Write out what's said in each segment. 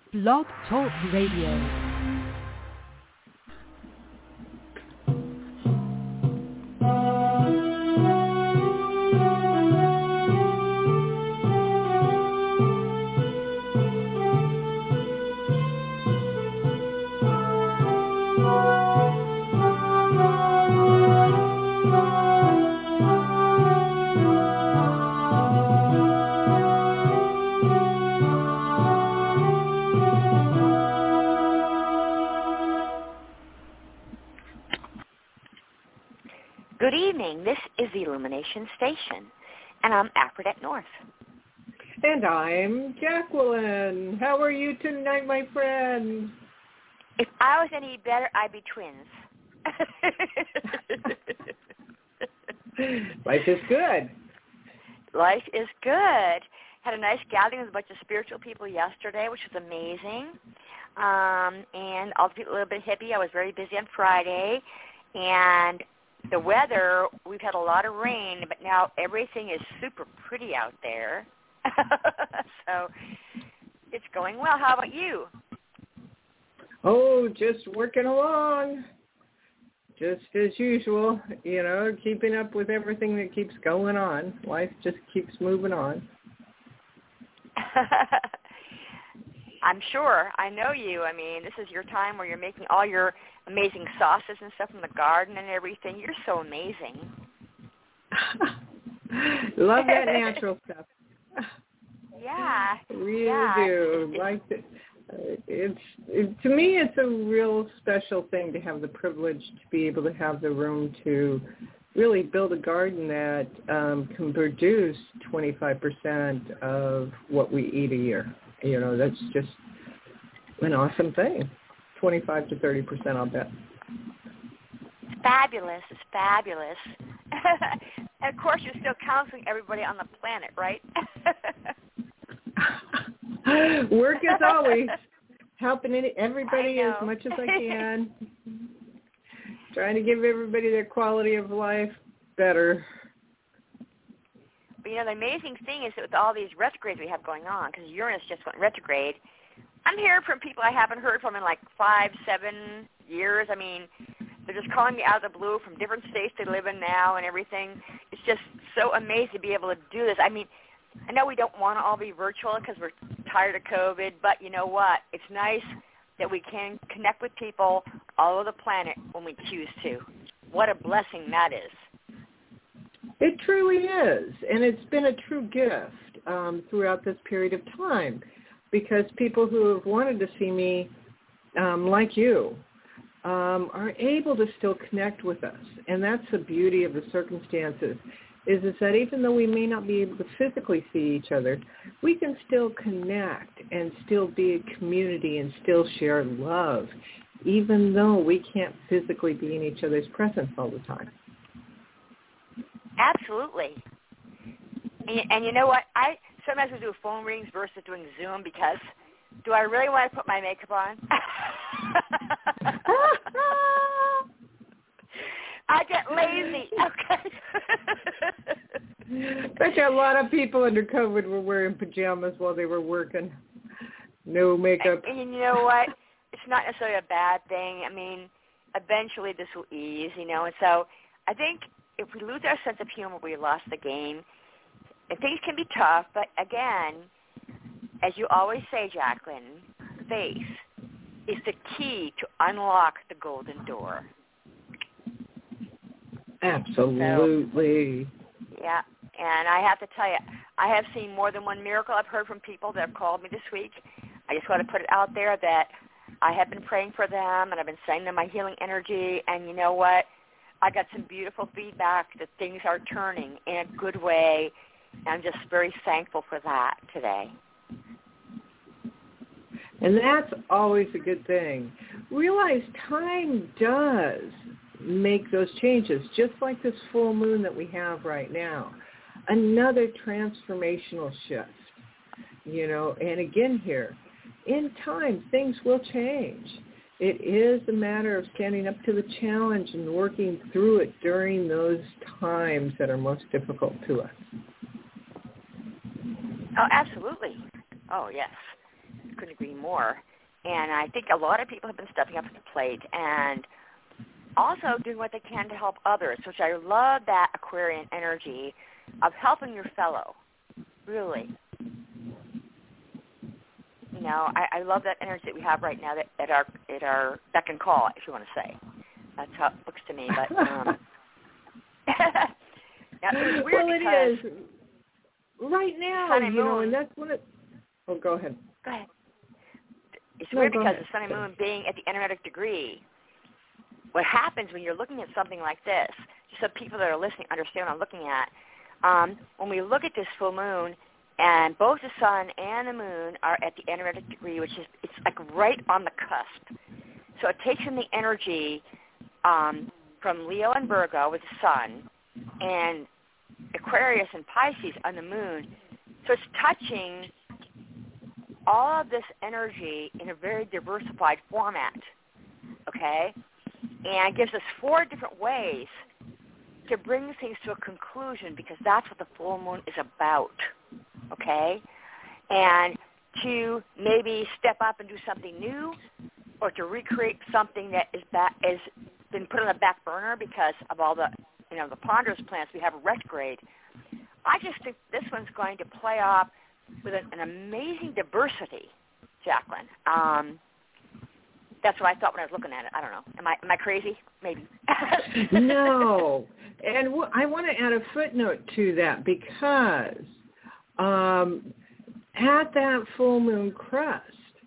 Blog Talk Radio. Good evening. This is the Illumination Station, and I'm Aphrodite North. And I'm Jacqueline. How are you tonight, my friend? If I was any better, I'd be twins. Life is good. Life is good. Had a nice gathering with a bunch of spiritual people yesterday, which was amazing. And all the people a little bit hippie. I was very busy on Friday, and the weather, we've had a lot of rain, but now everything is super pretty out there. So it's going well. How about you? Oh, just working along. Just as usual, you know, keeping up with everything that keeps going on. Life just keeps moving on. I'm sure. I know you. I mean, this is your time where you're making all your amazing sauces and stuff from the garden and everything. You're so amazing. Love that natural stuff. Yeah. Really do. Like it. To me, it's a real special thing to have the privilege to be able to have the room to really build a garden that can produce 25% of what we eat a year. You know, that's just an awesome thing. 25 to 30%, I'll bet. It's fabulous. It's fabulous. And, of course, you're still counseling everybody on the planet, right? Work as always. Helping everybody as much as I can. Trying to give everybody their quality of life better. But, you know, the amazing thing is that with all these retrogrades we have going on, because Uranus just went retrograde, I'm hearing from people I haven't heard from in like 5-7 years. I mean, they're just calling me out of the blue from different states they live in now and everything. It's just so amazing to be able to do this. I mean, I know we don't want to all be virtual because we're tired of COVID, but you know what? It's nice that we can connect with people all over the planet when we choose to. What a blessing that is. It truly is, and it's been a true gift throughout this period of time, because people who have wanted to see me, like you, are able to still connect with us. And that's the beauty of the circumstances, is that even though we may not be able to physically see each other, we can still connect and still be a community and still share love, even though we can't physically be in each other's presence all the time. Absolutely. And you know what? I sometimes we do phone rings versus doing Zoom because do I really want to put my makeup on? I get lazy. Okay. Bet you a lot of people under COVID were wearing pajamas while they were working. No makeup. And you know what? It's not necessarily a bad thing. I mean, eventually this will ease, you know. And so I think if we lose our sense of humor, we lost the game. And things can be tough, but again, as you always say, Jacqueline, faith is the key to unlock the golden door. Absolutely. So, yeah, and I have to tell you, I have seen more than one miracle. I've heard from people that have called me this week. I just want to put it out there that I have been praying for them, and I've been sending them my healing energy, and you know what? I got some beautiful feedback that things are turning in a good way. I'm just very thankful for that today. And that's always a good thing. Realize time does make those changes, just like this full moon that we have right now. Another transformational shift, you know, and again here, in time, things will change. It is a matter of standing up to the challenge and working through it during those times that are most difficult to us. Oh, absolutely. Oh, yes. couldn't agree more. And I think a lot of people have been stepping up to the plate and also doing what they can to help others, which I love that Aquarian energy of helping your fellow, really. You know, I love that energy that we have right now at our beck and call, if you want to say. That's how it looks to me. But now, it's weird it is. Right now, Sun and you know, Moon, and that's when it... Oh, go ahead. Go ahead. It's weird because ahead. the Sun and Moon being at the energetic degree, what happens when you're looking at something like this, just so people that are listening understand what I'm looking at, when we look at this full moon, and both the Sun and the Moon are at the energetic degree, which is, it's like right on the cusp. So it takes in the energy from Leo and Virgo with the Sun, and Aquarius and Pisces on the Moon. So it's touching all of this energy in a very diversified format, okay? And it gives us 4 different ways to bring things to a conclusion, because that's what the full moon is about, okay? And to maybe step up and do something new, or to recreate something that is been put on the back burner because of all the, you know, the ponderous planets we have retrograde. I just think this one's going to play off with an amazing diversity, Jacqueline. That's what I thought when I was looking at it. I don't know. Am I crazy? Maybe. No. And I want to add a footnote to that, because at that full moon crest,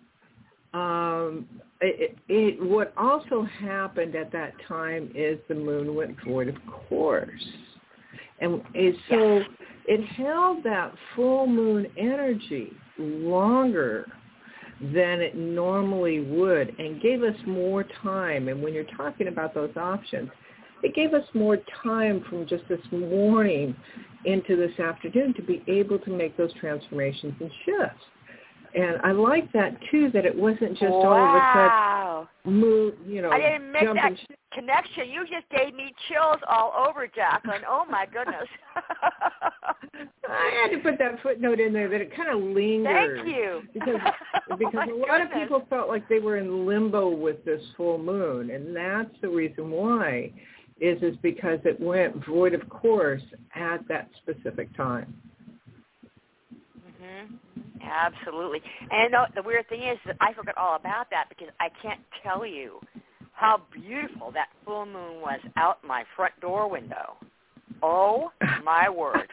what also happened at that time is the moon went void of course. And so it held that full moon energy longer than it normally would, and gave us more time. And when you're talking about those options, it gave us more time from just this morning into this afternoon to be able to make those transformations and shifts. And I like that, too, that it wasn't just all of a sudden move, you know, I didn't make that ship. connection. You just gave me chills all over, Jacqueline. Oh, my goodness. I had to put that footnote in there that it kind of lingered. Thank you. Because a lot of people felt like they were in limbo with this full moon, and that's the reason why, is because it went void of course at that specific time. Mm-hmm. Absolutely. And you know, the weird thing is that I forgot all about that, because I can't tell you how beautiful that full moon was out my front door window. Oh, my word.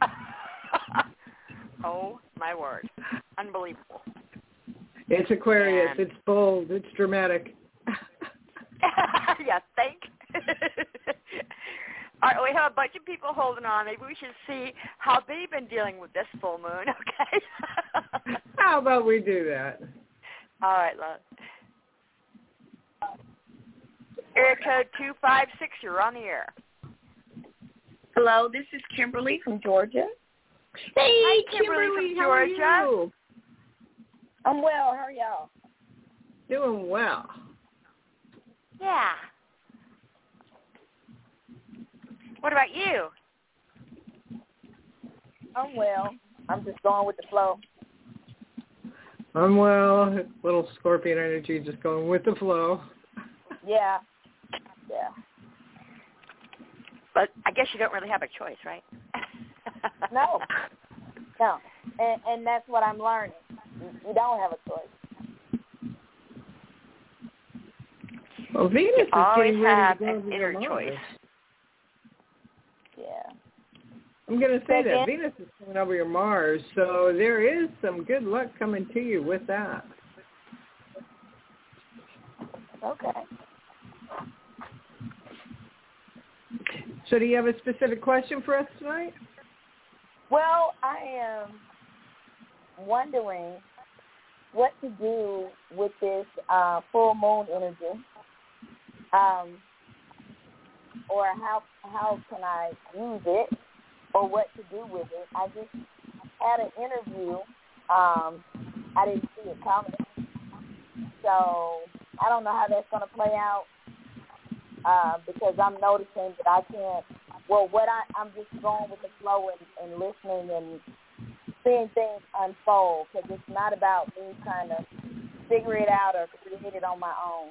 Oh, my word. Unbelievable. It's Aquarius. It's bold. It's dramatic. Yeah, think. All right, we have a bunch of people holding on. Maybe we should see how they've been dealing with this full moon, okay? How about we do that? All right, love. Area code 256, you're on the air. Hello, this is Kimberly from Georgia. Hey, Hi, Kimberly from Georgia. How are you? I'm well. How are y'all? Doing well. Yeah. What about you? I'm well. I'm just going with the flow. I'm well. Little Scorpion energy, just going with the flow. Yeah. But I guess you don't really have a choice, right? No. And that's what I'm learning. You don't have a choice. Well, Venus is always getting ready have to go an to inner Mars. choice. Yeah. I'm going to say that Again? Venus is coming over your Mars, so there is some good luck coming to you with that. Okay. So do you have a specific question for us tonight? Well, I am wondering what to do with this full moon energy, or how can I use it, or what to do with it. I just had an interview. I didn't see it coming, so I don't know how that's going to play out, because I'm noticing that I can't. Well, I'm just going with the flow and listening and seeing things unfold, because it's not about me trying to figure it out or create it on my own.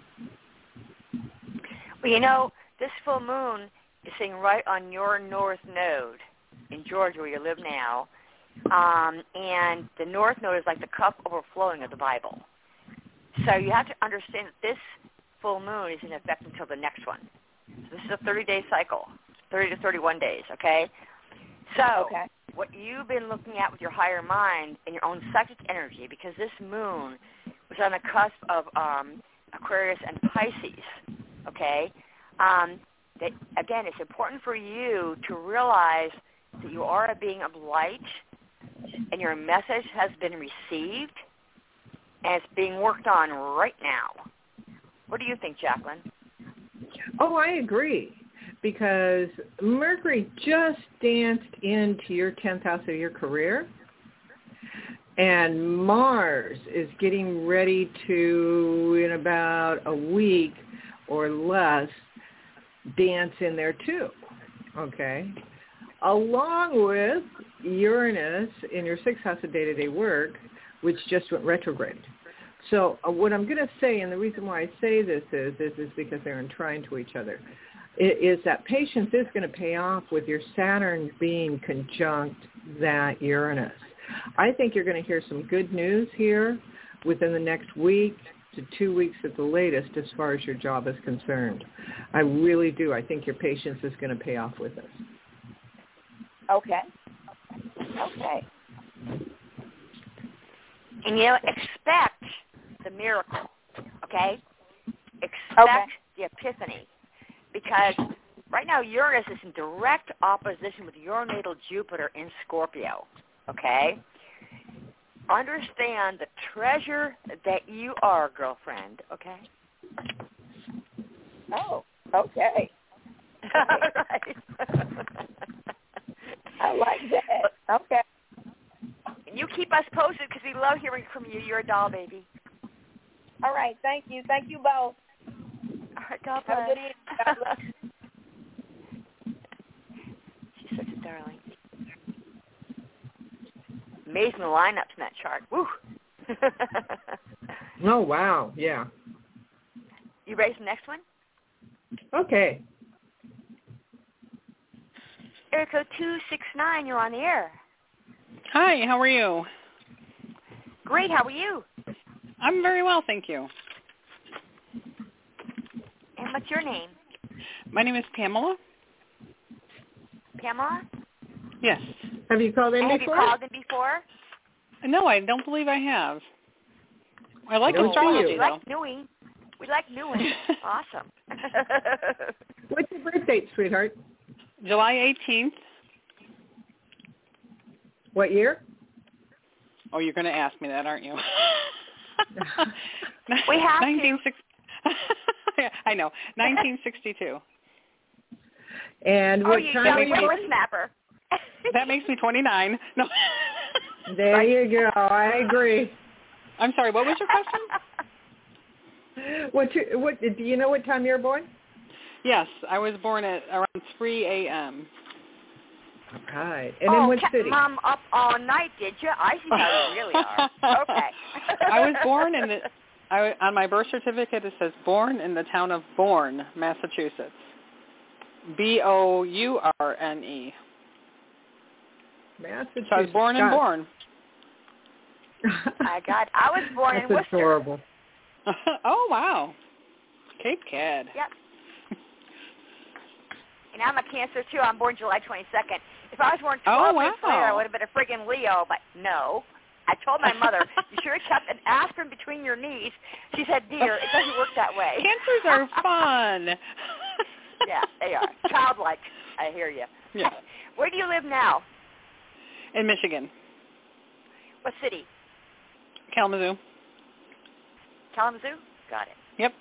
Well, this full moon is sitting right on your north node in Georgia, where you live now. And the north node is like the cup overflowing of the Bible. So you have to understand that this full moon is in effect until the next one. So this is a 30-day cycle, 30 to 31 days, okay? So what you've been looking at with your higher mind and your own psychic energy, because this moon was on the cusp of Aquarius and Pisces, okay? That, again, it's important for you to realize that you are a being of light and your message has been received and it's being worked on right now. What do you think, Jacqueline? Oh, I agree, because Mercury just danced into your 10th house of your career, and Mars is getting ready to, in about a week or less, dance in there too, okay? Along with Uranus in your 6th house of day-to-day work, which just went retrograde. So what I'm going to say, and the reason why I say this is because they're entwined to each other, is that patience is going to pay off with your Saturn being conjunct that Uranus. I think you're going to hear some good news here within the next week to 2 weeks at the latest as far as your job is concerned. I really do. I think your patience is going to pay off with this. Okay. And expect the miracle, okay? Expect the epiphany, because right now Uranus is in direct opposition with your natal Jupiter in Scorpio, okay? Understand the treasure that you are, girlfriend, okay? Oh, okay. Right. I like that. Okay. And you keep us posted because we love hearing from you. You're a doll, baby. All right. Thank you. Thank you both. All right, God Have a bless. good evening. God bless. She's such a darling. Amazing lineups in that chart. Woo. Oh, wow. Yeah. You ready for the next one? Okay. Area code 269, you're on the air. Hi, how are you? Great, how are you? I'm very well, thank you. And what's your name? My name is Pamela. Pamela? Yes. Have you called in Have before? you called in before? No, I don't believe I have. I like Good for astrology, you. though. We like newing. Awesome. What's your birth date, sweetheart? July 18th. What year? Oh, you're going to ask me that, aren't you? We have 1960. Yeah, I know. 1962. And what time young are you? whippersnapper. That makes me 29. No. There you go. I agree. I'm sorry, what was your question? What do you know what time you're born? Yes, I was born at around 3 a.m. All right. And in what kept city? Mom up all night, did you? I see how you really are. Okay. I was born on my birth certificate it says born in the town of Bourne, Massachusetts. Bourne. Massachusetts. So I was born in Bourne. I was born in That's Worcester. adorable. Oh, wow. Cape Cod. Yep. And I'm a Cancer, too. I'm born July 22nd. If I was born 12 weeks later, I would have been a friggin' Leo, but no. I told my mother, you should have kept an aspirin between your knees. She said, dear, it doesn't work that way. Cancers are fun. Yeah, they are. Childlike. I hear you. Yeah. Where do you live now? In Michigan. What city? Kalamazoo. Kalamazoo? Got it. Yep.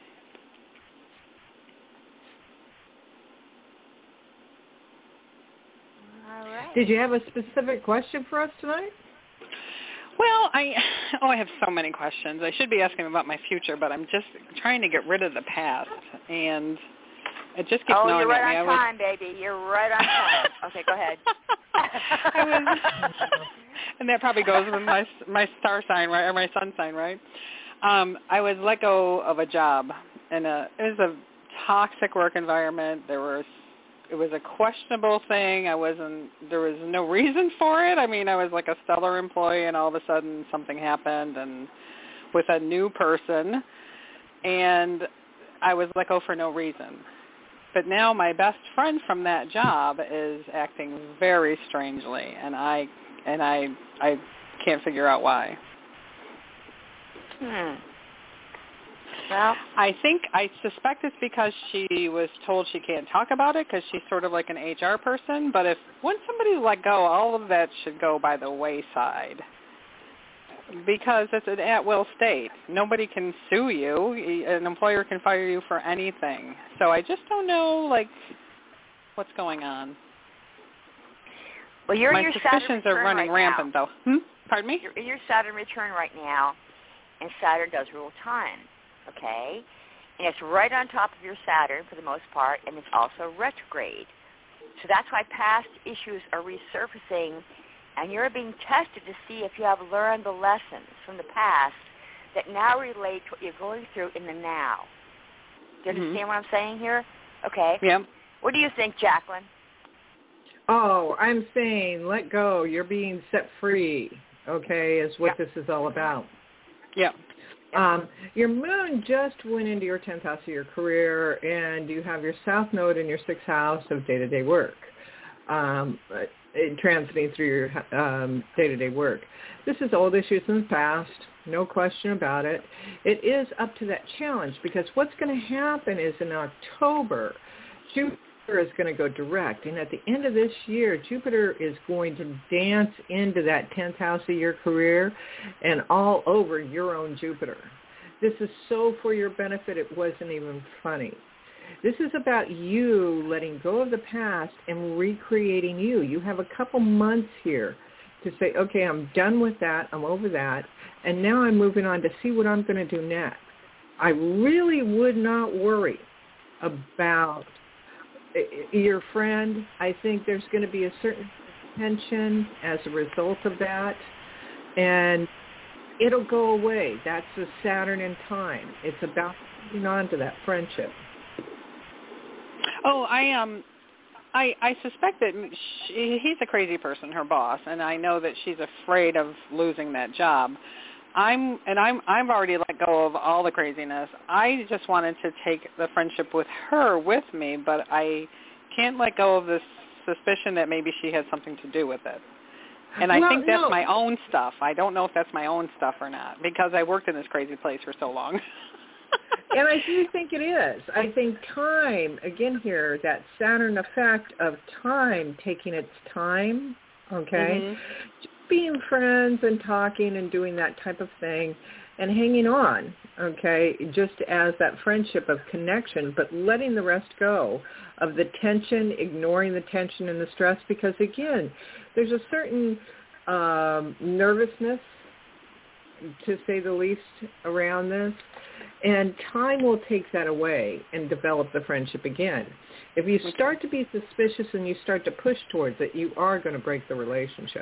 All right. Did you have a specific question for us tonight? Well, I have so many questions. I should be asking about my future, but I'm just trying to get rid of the past, and it just keeps gnawing you're at right me. on time, baby. You're right on time. Okay, go ahead. I was, and that probably goes with my star sign, right, or my sun sign, right? I was let go of a job, and it was a toxic work environment. It was a questionable thing. There was no reason for it. I mean, I was like a stellar employee, and all of a sudden something happened, and with a new person, and I was let go for no reason. But now my best friend from that job is acting very strangely, and I can't figure out why. Well, I suspect it's because she was told she can't talk about it because she's sort of like an HR person. But once somebody's let go, all of that should go by the wayside because it's an at-will state. Nobody can sue you. An employer can fire you for anything. So I just don't know, what's going on. Well, My suspicions are running rampant, though. Pardon me? You're in your Saturn return right now, and Saturn does rule time, okay? And it's right on top of your Saturn for the most part, and it's also retrograde. So that's why past issues are resurfacing, and you're being tested to see if you have learned the lessons from the past that now relate to what you're going through in the now. Do you understand what I'm saying here? Okay. Yeah. What do you think, Jacqueline? Oh, I'm saying let go. You're being set free, okay, is what this is all about. Yeah. Your moon just went into your 10th house of your career, and you have your south node in your 6th house of day-to-day work, transiting through your day-to-day work. This is old issues in the past, no question about it. It is up to that challenge because what's going to happen is in October, Jupiter is going to go direct, and at the end of this year, Jupiter is going to dance into that 10th house of your career and all over your own Jupiter. This is so for your benefit, it wasn't even funny. This is about you letting go of the past and recreating you. You have a couple months here to say, okay, I'm done with that, I'm over that, and now I'm moving on to see what I'm going to do next. I really would not worry about your friend. I think there's going to be a certain tension as a result of that, and it'll go away. That's the Saturn in time. It's about holding on to that friendship. Oh, I suspect that he's a crazy person, her boss, and I know that she's afraid of losing that job. I've already let go of all the craziness. I just wanted to take the friendship with her with me, but I can't let go of this suspicion that maybe she has something to do with it. And I think that's my own stuff. I don't know if that's my own stuff or not because I worked in this crazy place for so long. And I do think it is. I think time, again here, that Saturn effect of time taking its time, okay? Just being friends and talking and doing that type of thing and hanging on, okay, just as that friendship of connection, but letting the rest go of the tension, ignoring the tension and the stress because, again, there's a certain nervousness, to say the least, around this. And time will take that away and develop the friendship again. If you start to be suspicious and you start to push towards it, you are going to break the relationship.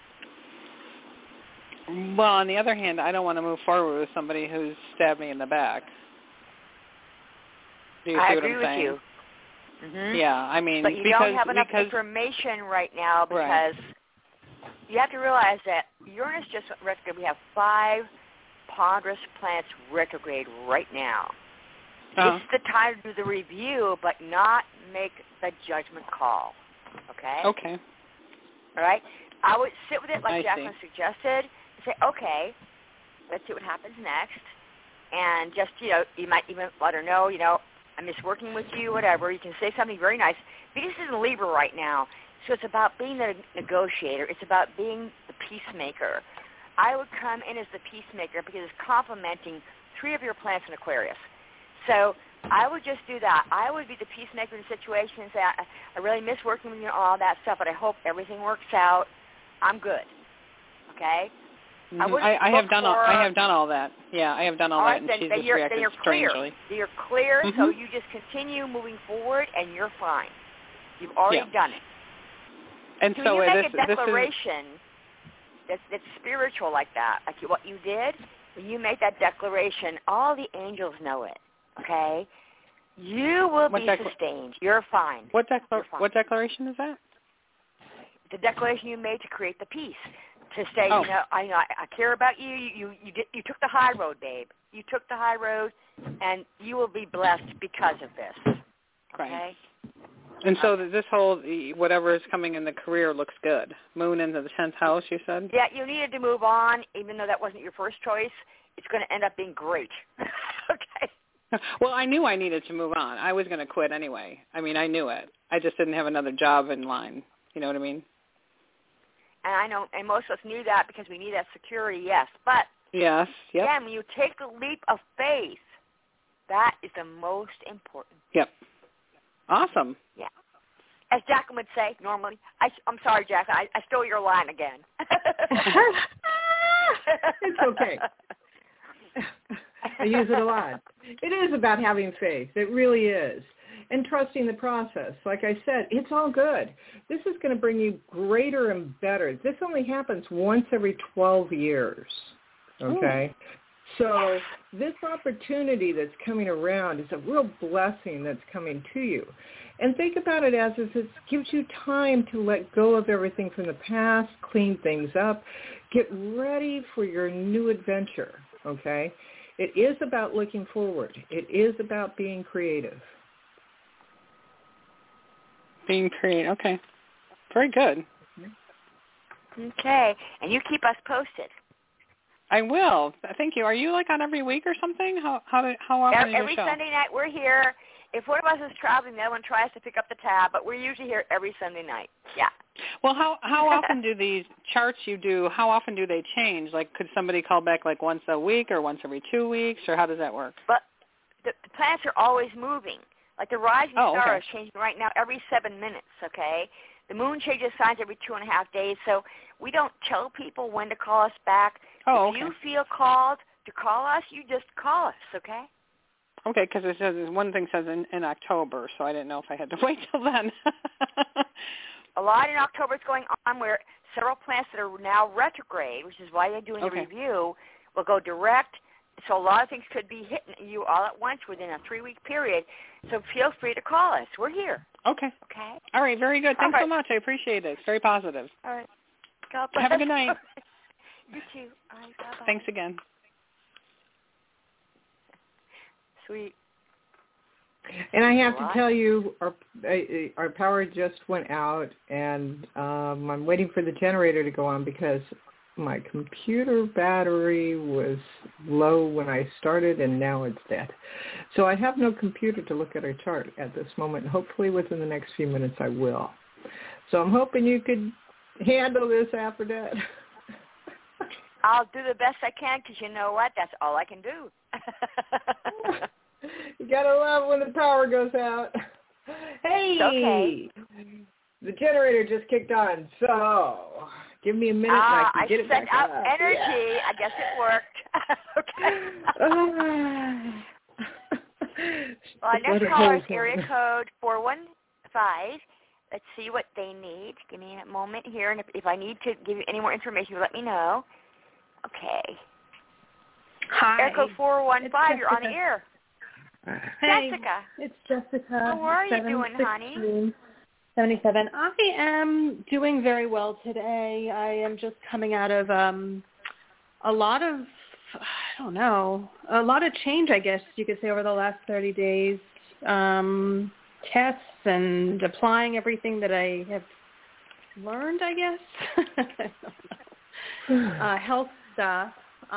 Well, on the other hand, I don't want to move forward with somebody who's stabbed me in the back. Do you see what I'm saying? I agree with you. Mm-hmm. Yeah, I mean, but you don't have enough information right now because you have to realize that Uranus just went retrograde. We have 5 ponderous planets retrograde right now. This is the time to do the review, but not make the judgment call. Okay? Okay. All right? I would sit with it like Jacqueline suggested and say, okay, let's see what happens next. And just, you might even let her know, I miss working with you, whatever. You can say something very nice. Venus is in Libra right now, so it's about being the negotiator. It's about being the peacemaker. I would come in as the peacemaker because it's complementing 3 of your planets in Aquarius. So I would just do that. I would be the peacemaker in the situation and say, I really miss working with you and all that stuff, but I hope everything works out. I'm good. Okay? Mm-hmm. I have done all that. Yeah, I have done all that, and she's just reacted strangely. You're clear, so you just continue moving forward, and you're fine. You've already done it. And so so when you make this a declaration that's spiritual like that, like what you did, when you make that declaration, all the angels know it, okay? You will be sustained. You're fine. What You're fine. What declaration is that? The declaration you made to create the peace, to say, I care about you. You took the high road, babe. You took the high road, and you will be blessed because of this. Okay. Right. And so this whole whatever is coming in the career looks good. Moon into the 10th house, you said? Yeah, you needed to move on, even though that wasn't your first choice. It's going to end up being great. Okay. Well, I knew I needed to move on. I was going to quit anyway. I mean, I knew it. I just didn't have another job in line. You know what I mean? And I know, and most of us knew that because we need that security, yes. But yes, yep. Again, when you take the leap of faith, that is the most important. Yep. Awesome. Yeah. As Jacqueline would say normally, I'm sorry, Jacqueline, I stole your line again. It's okay. I use it a lot. It is about having faith. It really is. And trusting the process. Like I said, it's all good. This is going to bring you greater and better. This only happens once every 12 years. Okay? So this opportunity that's coming around is a real blessing that's coming to you. And think about it as if it gives you time to let go of everything from the past, clean things up, get ready for your new adventure, okay? It is about looking forward. It is about being creative. Being creative, okay. Very good. Okay, and you keep us posted. I will. Thank you. Are you like on every week or something? How often is your Every show? Sunday night we're here. If one of us is traveling, the other one tries to pick up the tab, but we're usually here every Sunday night. Yeah. Well, how often do these charts you do, how often do they change? Like, could somebody call back like once a week or once every 2 weeks, or how does that work? But the planets are always moving. Like the rising star is changing right now every 7 minutes, okay? The moon changes signs every 2.5 days, so we don't tell people when to call us back. If you feel called to call us, you just call us, okay? Okay, because it says one thing says in October, so I didn't know if I had to wait till then. A lot in October is going on where several planets that are now retrograde, which is why they're doing the review, will go direct. So a lot of things could be hitting you all at once within a 3-week period. So feel free to call us. We're here. Okay. Okay. All right. Very good. Thanks so much. I appreciate it. It's very positive. All right. God bless. Have a good night. You too. All right. Bye-bye. Thanks again. Sweet. And I have to tell you, our power just went out, and I'm waiting for the generator to go on because my computer battery was low when I started, and now it's dead. So I have no computer to look at our chart at this moment. Hopefully within the next few minutes I will. So I'm hoping you could handle this, Aphrodite. I'll do the best I can because you know what? That's all I can do. You got to love when the power goes out. Hey! Okay. The generator just kicked on, so give me a minute and I can get it back up. I sent out energy. Yeah. I guess it worked. Okay. Well, our next caller is area code 415. Let's see what they need. Give me a moment here, and if I need to give you any more information, let me know. Okay. Hi. Area code 415, you're on the air. Hey, Jessica. It's Jessica. How are you doing, honey? 77. I am doing very well today. I am just coming out of a lot of change, I guess you could say, over the last 30 days. Tests and applying everything that I have learned, I guess. Health stuff.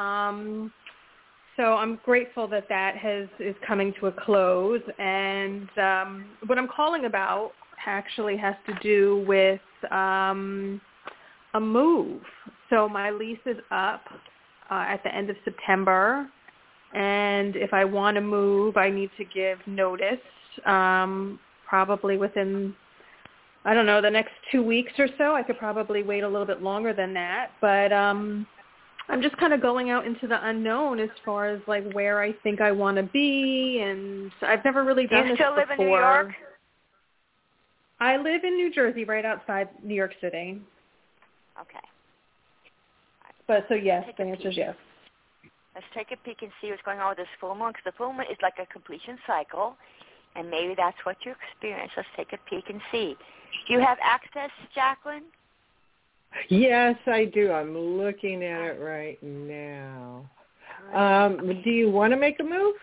So I'm grateful that is coming to a close. And what I'm calling about actually has to do with a move. So my lease is up at the end of September. And if I want to move, I need to give notice, probably within, I don't know, the next 2 weeks or so. I could probably wait a little bit longer than that. But I'm just kind of going out into the unknown as far as like where I think I want to be, and I've never really done this before. Do you still live in New York? I live in New Jersey, right outside New York City. Okay. But so yes, the answer is yes. Let's take a peek and see what's going on with this full moon, because the full moon is like a completion cycle, and maybe that's what you experience. Let's take a peek and see. Do you have access, Jacqueline? Yes, I do. I'm looking at it right now. Do you want to make a move?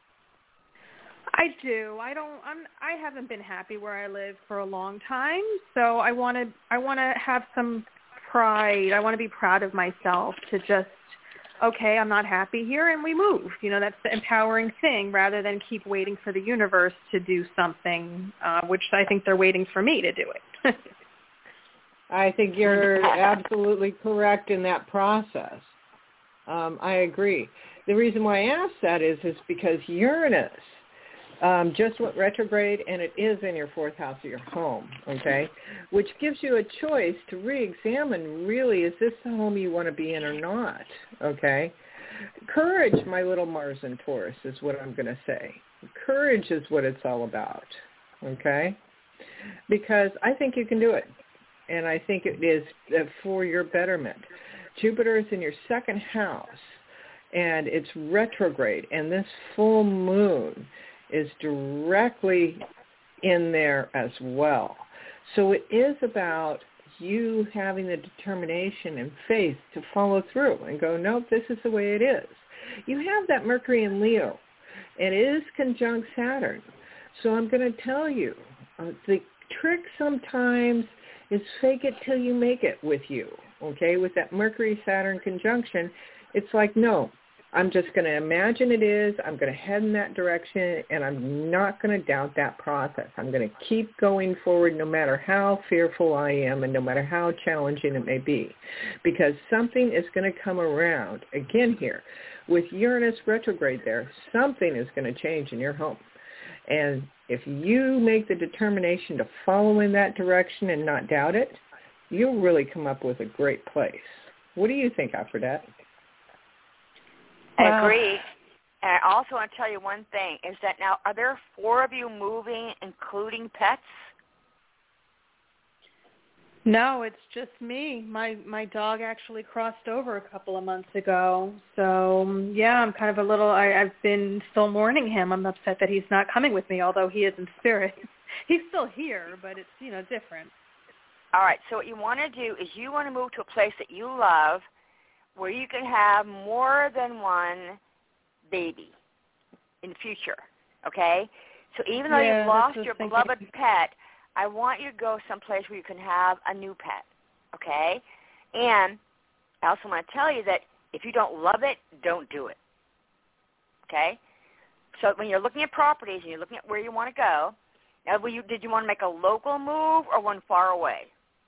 I do. I haven't been happy where I live for a long time, so I want to have some pride. I want to be proud of myself to just, okay, I'm not happy here, and we move. That's the empowering thing, rather than keep waiting for the universe to do something, which I think they're waiting for me to do it. I think you're absolutely correct in that process. I agree. The reason why I asked that is because Uranus just went retrograde, and it is in your fourth house of your home, okay, which gives you a choice to re-examine, really, is this the home you want to be in or not, okay? Courage, my little Mars in Taurus, is what I'm going to say. Courage is what it's all about, okay, because I think you can do it, and I think it is for your betterment. Jupiter is in your second house, and it's retrograde, and this full moon is directly in there as well. So it is about you having the determination and faith to follow through and go, nope, this is the way it is. You have that Mercury in Leo, and it is conjunct Saturn. So I'm going to tell you, the trick sometimes is fake it till you make it with you, okay? With that Mercury-Saturn conjunction, it's like, no, I'm just going to imagine it is. I'm going to head in that direction, and I'm not going to doubt that process. I'm going to keep going forward no matter how fearful I am and no matter how challenging it may be, because something is going to come around. Again here, with Uranus retrograde there, something is going to change in your home. And if you make the determination to follow in that direction and not doubt it, you'll really come up with a great place. What do you think, Aphrodite? I agree. And I also want to tell you one thing, is that now, are there 4 of you moving, including pets? No, it's just me. My dog actually crossed over a couple of months ago. So, yeah, I'm kind of a little, I've been still mourning him. I'm upset that he's not coming with me, although he is in spirit. He's still here, but it's, different. All right, so what you want to do is you want to move to a place that you love, where you can have more than one baby in the future, okay? So even though you've lost your beloved pet, I want you to go someplace where you can have a new pet, okay? And I also want to tell you that if you don't love it, don't do it, okay? So when you're looking at properties and you're looking at where you want to go, now did you want to make a local move or one far away?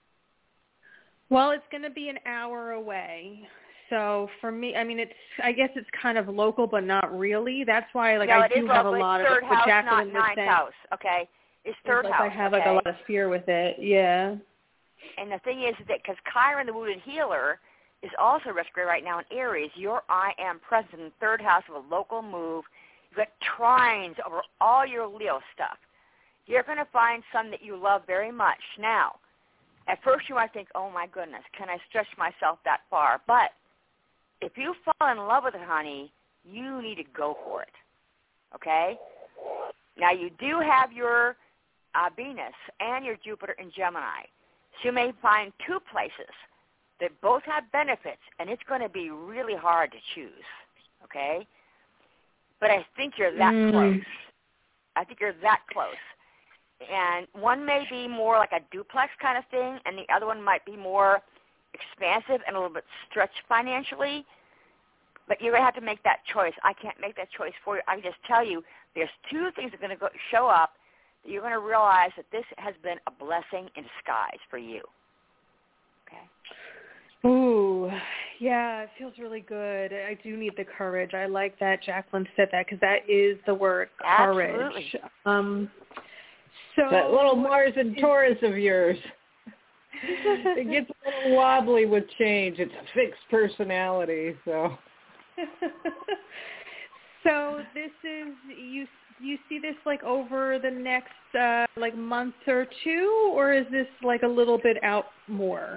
Well, it's going to be an hour away. So for me, I guess it's kind of local, but not really. That's why, I do have a lot of third house, Jacqueline not ninth house. Okay, it's third house. I have a lot of fear with it. Yeah. And the thing is that because Chiron, the wounded healer, is also retrograde right now in Aries, your I am present in the third house of a local move. You've got trines over all your Leo stuff. You're going to find some that you love very much. Now, at first you might think, oh my goodness, can I stretch myself that far? But if you fall in love with it, honey, you need to go for it, okay? Now, you do have your Venus and your Jupiter in Gemini. So you may find 2 places that both have benefits, and it's going to be really hard to choose, okay? But I think you're that close. I think you're that close. And one may be more like a duplex kind of thing, and the other one might be more expansive and a little bit stretched financially, but you're going to have to make that choice. I can't make that choice for you. I can just tell you there's 2 things that are going to show up that you're going to realize that this has been a blessing in disguise for you. Okay. Ooh, yeah, it feels really good. I do need the courage. I like that Jacqueline said that, because that is the word, courage. Absolutely. So that little Mars and Taurus of yours. It gets a little wobbly with change. It's a fixed personality, so. So this is do you see this like over the next like month or two, or is this like a little bit out more?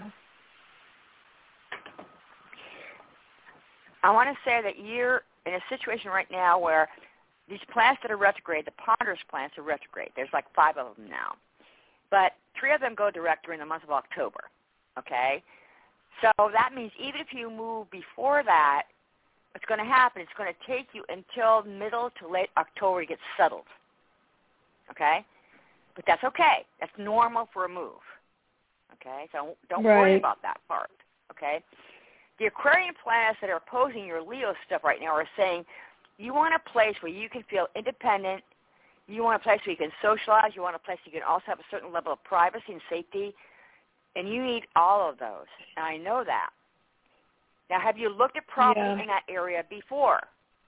I want to say that you're in a situation right now where these planets that are retrograde, the ponderous planets are retrograde. There's like 5 of them now. But 3 of them go direct during the month of October, okay? So that means even if you move before that, what's going to happen, it's going to take you until middle to late October to get settled, okay? But that's okay. That's normal for a move, okay? So don't worry about that part, okay? The Aquarian planets that are opposing your Leo stuff right now are saying you want a place where you can feel independent, you want a place where you can socialize, you want a place where you can also have a certain level of privacy and safety, and you need all of those, and I know that. Now, have you looked at property in that area before?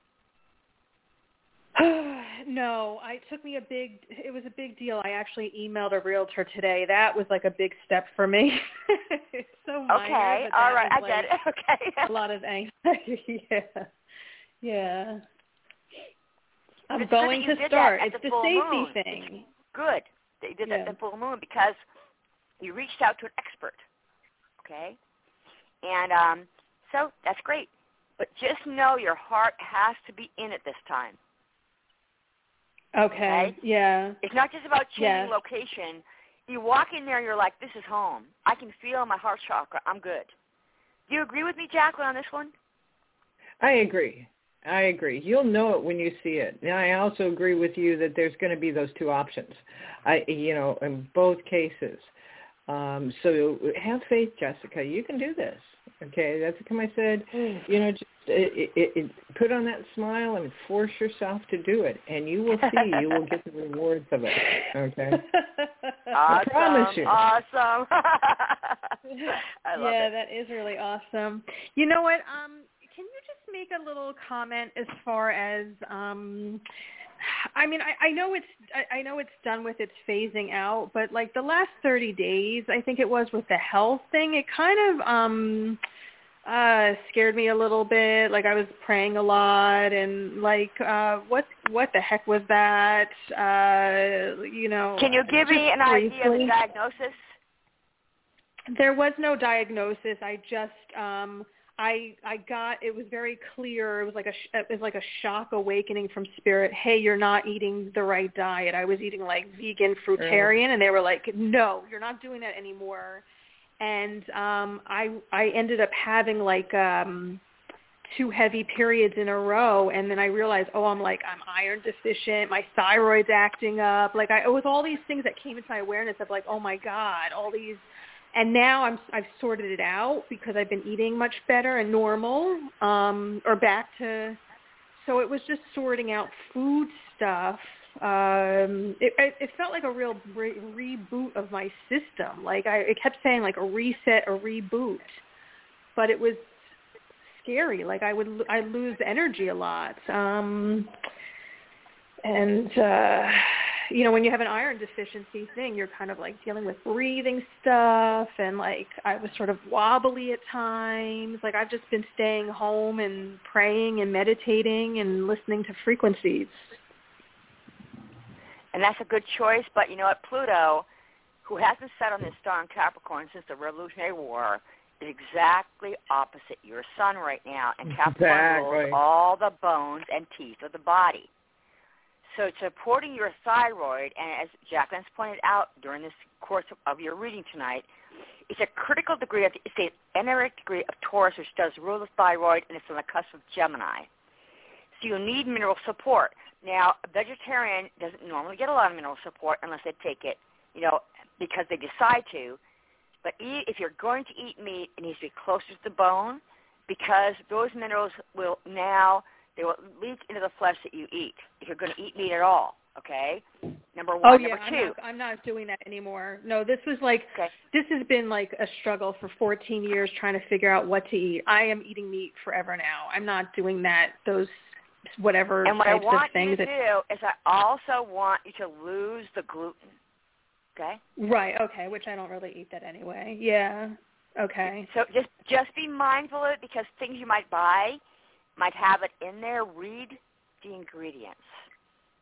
No, it was a big deal. I actually emailed a realtor today. That was like a big step for me. It's so minor. Okay, all right, I get it. Okay. A lot of anxiety. Yeah. I'm going to start. It's the safety thing. Good. They did that at the full moon because you reached out to an expert, okay? And so that's great. But just know your heart has to be in it this time. Okay. Yeah. It's not just about changing location. You walk in there and you're like, this is home. I can feel my heart chakra. I'm good. Do you agree with me, Jacqueline, on this one? I agree. You'll know it when you see it. Now, I also agree with you that there's going to be those 2 options, in both cases. So have faith, Jessica. You can do this. Okay, that's what I said. Just put on that smile and force yourself to do it, and you will see. You will get the rewards of it. Okay. Awesome, I promise you. Awesome. I love it. That is really awesome. You know what? Can you just make a little comment as far as I mean, I know it's done with its phasing out, but like the last 30 days, I think it was with the health thing, it kind of scared me a little bit. Like I was praying a lot, and like what the heck was that? Can you give me an idea of the diagnosis? There was no diagnosis. I just I got, it was very clear. It was like a shock awakening from spirit. Hey, you're not eating the right diet. I was eating like vegan fruitarian, and they were like, no, you're not doing that anymore. And I ended up having like 2 heavy periods in a row, and then I realized, I'm iron deficient. My thyroid's acting up. Like it was all these things that came into my awareness of like, oh my God, all these. And now I've sorted it out because I've been eating much better and normal, or back to. So it was just sorting out food stuff. It felt like a real reboot of my system. Like it kept saying like a reset, a reboot, but it was scary. Like I lose energy a lot. When you have an iron deficiency thing, you're kind of like dealing with breathing stuff, and like I was sort of wobbly at times. Like I've just been staying home and praying and meditating and listening to frequencies. And that's a good choice, but you know what, Pluto, who hasn't set on this star in Capricorn since the Revolutionary War, is exactly opposite your sun right now, and Capricorn rules all the bones and teeth of the body. So it's supporting your thyroid, and as Jacqueline's pointed out during this course of your reading tonight, it's a critical degree it's an energetic degree of Taurus, which does rule the thyroid, and it's on the cusp of Gemini. So you need mineral support. Now, a vegetarian doesn't normally get a lot of mineral support unless they take it, because they decide to. But if you're going to eat meat, it needs to be closer to the bone, because those minerals will they will leak into the flesh that you eat, if you're going to eat meat at all, okay? Number one. Oh, yeah, Number two. I'm not doing that anymore. No, this was like, This has been like a struggle for 14 years trying to figure out what to eat. I am eating meat forever now. I'm not doing those whatever types of things. And what I want you to do is I also want you to lose the gluten, okay? Right, okay, which I don't really eat that anyway. Yeah, okay. So just be mindful of it, because things you might buy might have it in there. Read the ingredients,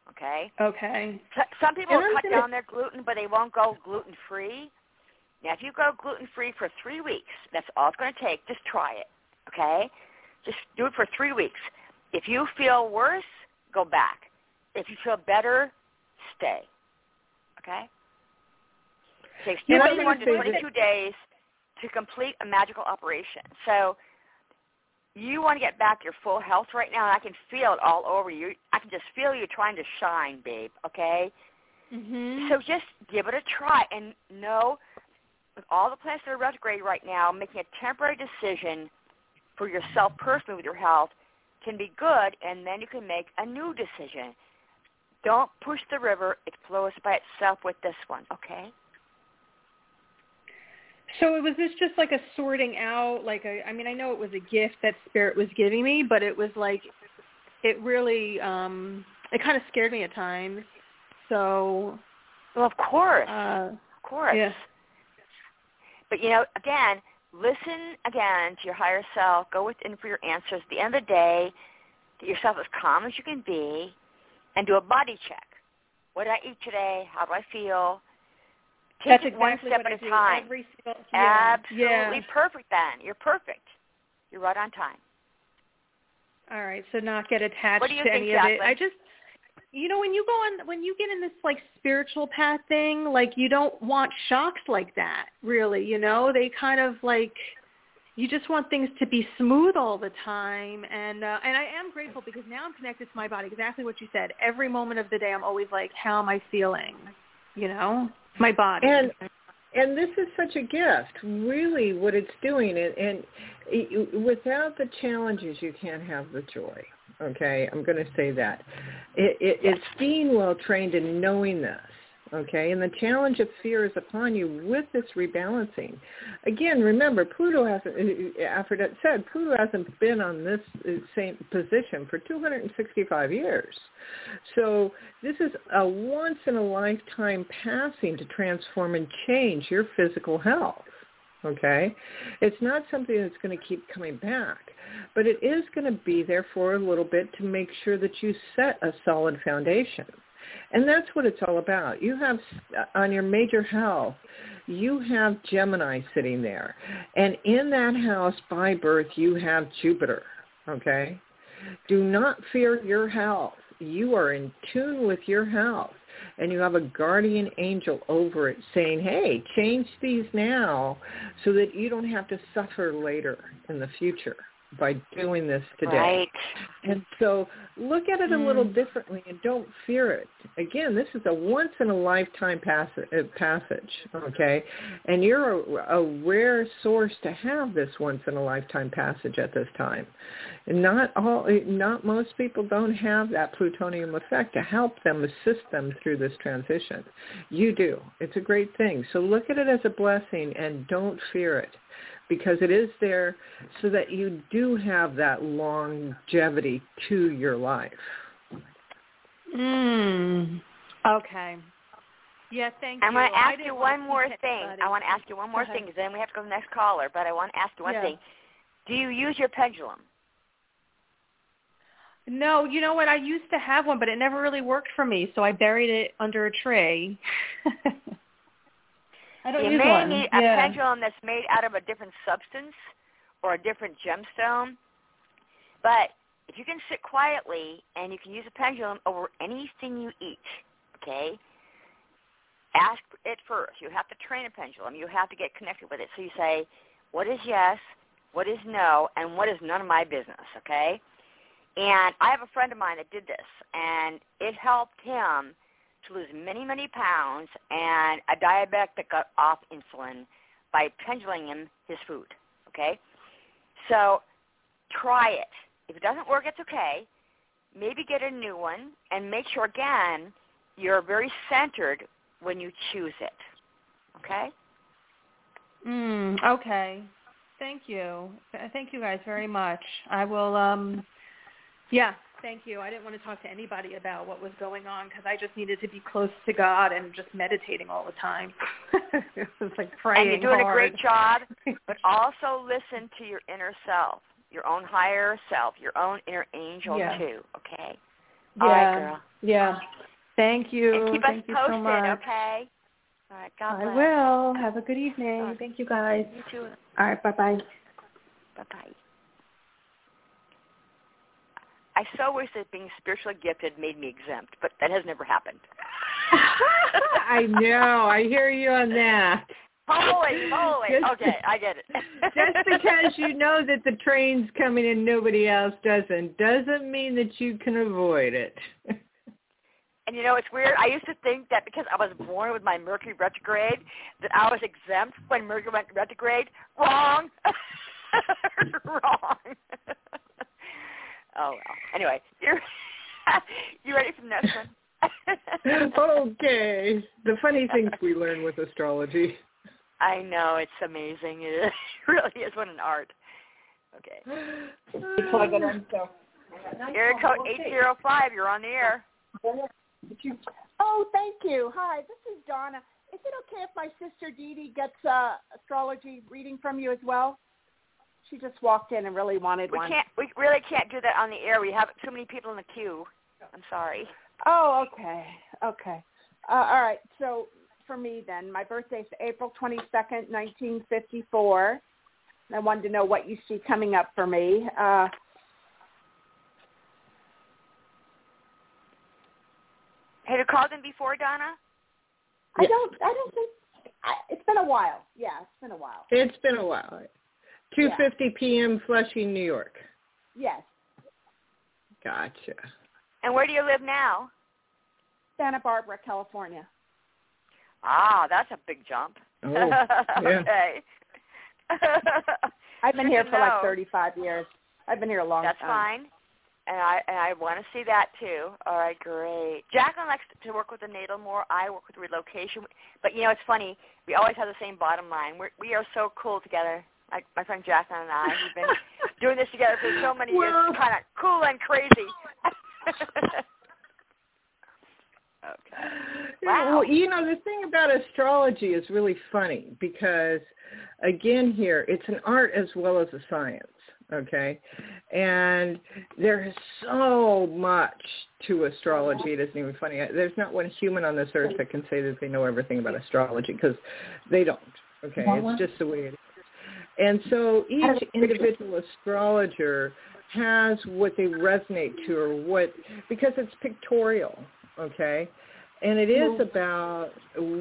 okay? Okay. Some people cut down their gluten, but they won't go gluten-free. Now, if you go gluten-free for 3 weeks, that's all it's going to take. Just try it, okay? Just do it for 3 weeks. If you feel worse, go back. If you feel better, stay, okay? It takes 21 to 22 days to complete a magical operation. So you want to get back your full health right now, and I can feel it all over you. I can just feel you trying to shine, babe, okay? Mm-hmm. So just give it a try. And know, with all the planets that are retrograde right now, making a temporary decision for yourself personally with your health can be good, and then you can make a new decision. Don't push the river. It flows by itself with this one, okay? So was this just like a sorting out, I know it was a gift that Spirit was giving me, but it was like, it really, it kind of scared me at times. So. Well, of course. Yeah. But, again, listen again to your higher self. Go within for your answers. At the end of the day, get yourself as calm as you can be and do a body check. What did I eat today? How do I feel? Take it one step at a time. Absolutely perfect then. You're perfect. You're right on time. All right, so not get attached what do you to think, any Jacqueline? of it. I just, when you get in this spiritual path thing, you don't want shocks like that, really. They kind of you just want things to be smooth all the time. And I am grateful because now I'm connected to my body. Exactly what you said. Every moment of the day, I'm always like, how am I feeling? My body. And this is such a gift, really, what it's doing. And without the challenges, you can't have the joy. Okay, I'm going to say that. It's being well trained in knowing this. Okay, and the challenge of fear is upon you with this rebalancing. Again, remember, Pluto hasn't, Aphrodite said, Pluto hasn't been on this same position for 265 years. So this is a once-in-a-lifetime passing to transform and change your physical health. Okay, it's not something that's going to keep coming back, but it is going to be there for a little bit to make sure that you set a solid foundation. And that's what it's all about. You have, on your major health, you have Gemini sitting there. And in that house by birth, you have Jupiter, okay? Do not fear your health. You are in tune with your health. And you have a guardian angel over it saying, hey, change these now so that you don't have to suffer later in the future by doing this today. Right. And so look at it a little differently and don't fear it. Again, this is a once-in-a-lifetime passage, okay? And you're a rare source to have this once-in-a-lifetime passage at this time. And not most people don't have that plutonium effect to help them, assist them through this transition. You do. It's a great thing. So look at it as a blessing and don't fear it, because it is there so that you do have that longevity to your life. Okay. Yeah, thank you. I'm going to ask you one more thing. I want to ask you one more thing, because then we have to go to the next caller. But I want to ask you one thing. Do you use your pendulum? No, you know what? I used to have one, but it never really worked for me, so I buried it under a tree. I don't use one. You may need a pendulum that's made out of a different substance or a different gemstone. But if you can sit quietly and you can use a pendulum over anything you eat, okay, ask it first. You have to train a pendulum. You have to get connected with it. So you say, what is yes, what is no, and what is none of my business, okay? And I have a friend of mine that did this, and it helped him to lose many, many pounds, and a diabetic that got off insulin by pendulating him his food, okay? So try it. If it doesn't work, it's okay. Maybe get a new one, and make sure, again, you're very centered when you choose it, okay? Okay. Thank you. Thank you guys very much. I will, thank you. I didn't want to talk to anybody about what was going on because I just needed to be close to God and just meditating all the time. It was like praying And you're doing hard. a great job, but also listen to your inner self, your own higher self, your own inner angel too, okay? Yeah. All right, girl. Yeah. Thank you. And keep Thank us you posted, so much. okay? All right, God bless. I will. Have a good evening. Right. Thank you, guys. You too. All right, bye-bye. Bye-bye. I so wish that being spiritually gifted made me exempt, but that has never happened. I know. I hear you on that. Holy moly. Okay, I get it. Just because you know that the train's coming and nobody else doesn't mean that you can avoid it. And you know, it's weird. I used to think that because I was born with my Mercury retrograde, that I was exempt when Mercury went retrograde. Wrong. Wrong. Oh, well. Anyway, you ready for the next one? Okay. The funny things we learn with astrology. I know. It's amazing. It really is. What an art. Okay. Area code 805. You're on the air. Oh, thank you. Hi, this is Donna. Is it okay if my sister Dee Dee gets astrology reading from you as well? She just walked in and really wanted one. We really can't do that on the air. We have too many people in the queue. I'm sorry. Oh, okay. Okay. All right. So for me then, my birthday is April 22nd, 1954. And I wanted to know what you see coming up for me. Have you called in before, Donna? I don't think it's been a while. Yeah, it's been a while. It's been a while. 2:50 p.m. Flushing, New York. Yes. Gotcha. And where do you live now? Santa Barbara, California. Ah, that's a big jump. Oh, yeah. Okay. I've been here for like 35 years. I've been here a long time. That's fine. And I want to see that too. All right, great. Jacqueline likes to work with the natal more. I work with relocation. But, you know, it's funny. We always have the same bottom line. We are so cool together. My friend Jacqueline and I, we've been doing this together for so many years. It's kind of cool and crazy. Okay. Wow. Well, you know, the thing about astrology is really funny because, again, here, it's an art as well as a science, okay? And there is so much to astrology. It isn't even funny. There's not one human on this earth that can say that they know everything about astrology because they don't, okay? It's just the way it is. And so each individual astrologer has what they resonate to or what, because it's pictorial, okay? And it is about